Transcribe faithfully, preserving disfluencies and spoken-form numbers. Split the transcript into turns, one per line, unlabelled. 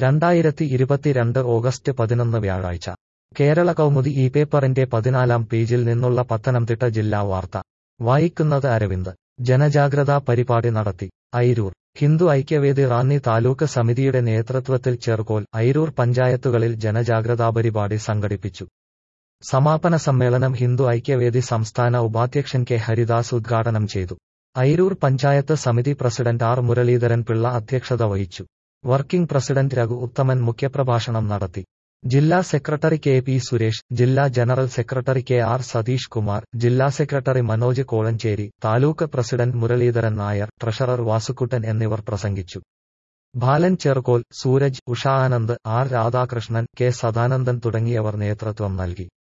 രണ്ടായിരത്തി ഇരുപത്തിരണ്ട് ഓഗസ്റ്റ് പതിനൊന്ന് വ്യാഴാഴ്ച കേരള കൗമുദി ഈ പേപ്പറിന്റെ പതിനാലാം പേജിൽ നിന്നുള്ള പത്തനംതിട്ട ജില്ലാ വാർത്ത വായിക്കുന്നത് അരവിന്ദ്. ജനജാഗ്രതാ പരിപാടി നടത്തി. അയിരൂർ ഹിന്ദു ഐക്യവേദി റാന്നി താലൂക്ക് സമിതിയുടെ നേതൃത്വത്തിൽ ചെർക്കോൽ, അയിരൂർ പഞ്ചായത്തുകളിൽ ജനജാഗ്രതാ പരിപാടി സംഘടിപ്പിച്ചു. സമാപന സമ്മേളനം ഹിന്ദു ഐക്യവേദി സംസ്ഥാന ഉപാധ്യക്ഷൻ കെ ഹരിദാസ് ഉദ്ഘാടനം ചെയ്തു. അയിരൂർ പഞ്ചായത്ത് സമിതി പ്രസിഡന്റ് ആർ മുരളീധരൻ പിള്ള അധ്യക്ഷത വഹിച്ചു. വർക്കിംഗ് പ്രസിഡന്റ് രഘു ഉത്തമൻ മുഖ്യപ്രഭാഷണം നടത്തി. ജില്ലാ സെക്രട്ടറി കെ പി സുരേഷ്, ജില്ലാ general secretary K R Satheesh Kumar, ജില്ലാ secretary Manoj Kolanchery, taluk president Muraleedharan Nair, treasurer Vasukkuttan എന്നിവർ പ്രസംഗിച്ചു. ബാലൻ ചെർക്കോൽ, സൂരജ്, ഉഷ ആനന്ദ്, ആർ രാധാകൃഷ്ണൻ, കെ സദാനന്ദൻ തുടങ്ങിയവർ നേതൃത്വം നൽകി.